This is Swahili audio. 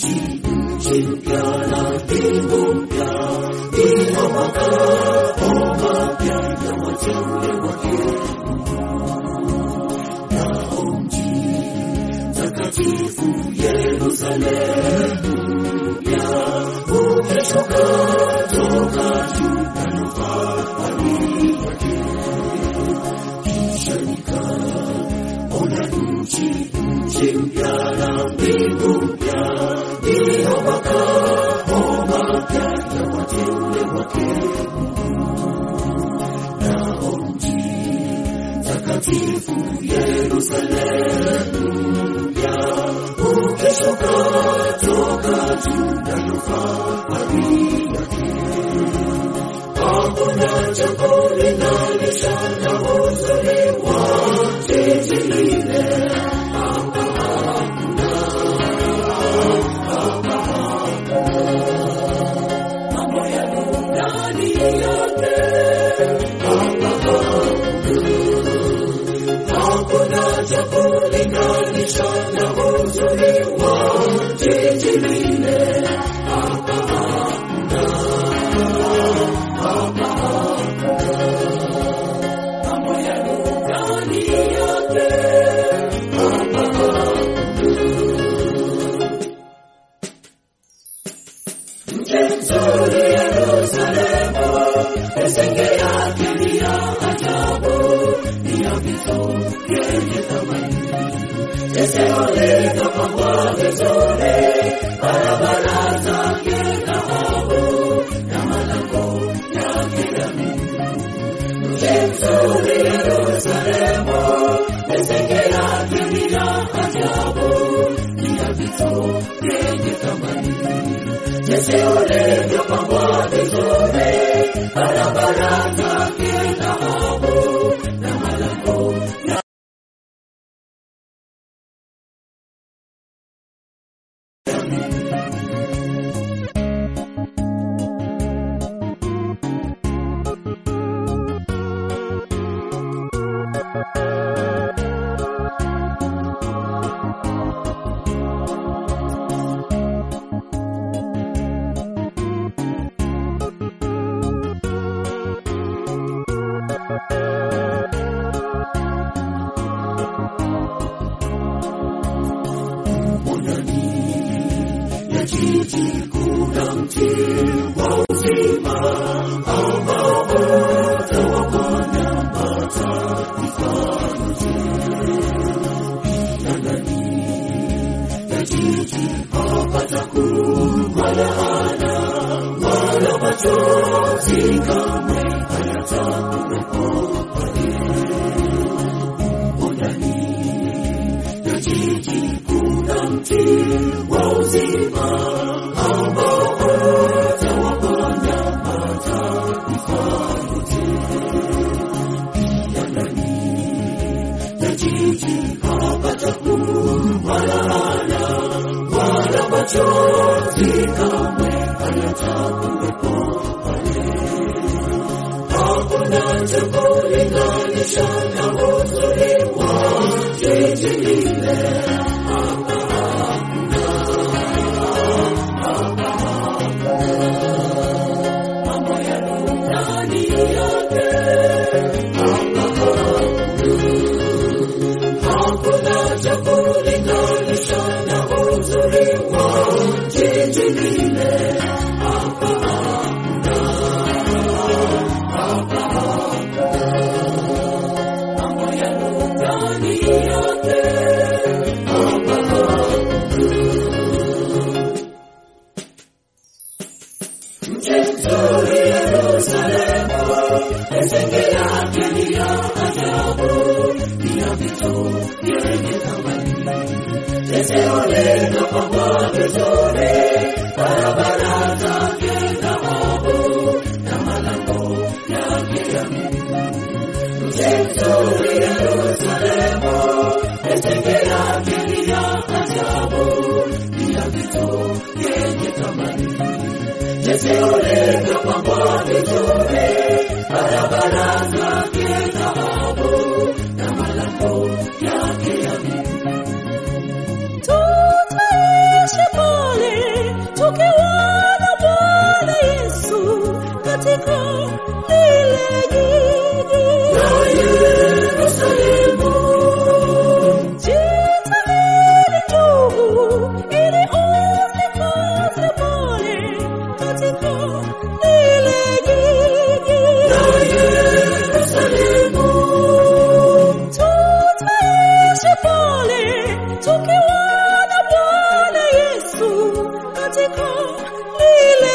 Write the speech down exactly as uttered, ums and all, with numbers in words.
nchi mpya na mbingu mpya, ndiyo makao mapya ya wateule wake. Nao mji mtakatifu Yerusalemu mpya ukishuka toka juu na fahari yake. Kisha nikaona nchi mpya na mbingu mpya, ndiyo makao mapya ya wateule wake. Nao mji mtakatifu Yerusalemu mpya ukishuka toka juu na fahari yake. Hakuna jambo linalonisha na uzuri wa jiji lile. Mambo ya ndani yake hakuna jambo linalonisha na uzuri wa jiji lile. Mzuri Yerusalemu, esenge yake ni ya ajabu, ni ya vito yenye thamani. Yeseole kapambwa vizuri, barabara zake dhahabu, na malango yake damu. Mzuri Yerusalemu, esenge yake ni ya ajabu, ni ya vito yenye thamani. Yeseole kapambwa vizuri, barabara zake dhahabu, na malango ya jiji kuna mti wa uzima ambao utawaponya mataifa yote. Ndani ya jiji hapatakuwa laana wala machozi kamwe hayatakuwepo pale. Ndani ya jiji kuna mti wa uzima ambao utawaponya mataifa yote. Pia ndani ya jiji hapatakuwa laana wala machozi kamwe hayatakuwepo pale. Hakuna jambo linalonisha na uzuri wa jiji lile. Hakuna jambo linalonisha na uzuri wa jiji lile. Mambo ya ndani yake mzuri Yerusalemu, esenge yake ni ya ajabu, ni ya vito yenye thamani. Yeseole kapambwa vizuri, barabara zake dhahabu, na malango yake damu. Mzuri Yerusalemu, esenge yake ni ya ajabu, ni ya vito yenye thamani. Yeseole kapambwa vizuri, barabara zake dhahabu, na malango yake damu. Tutaishi pale katika lile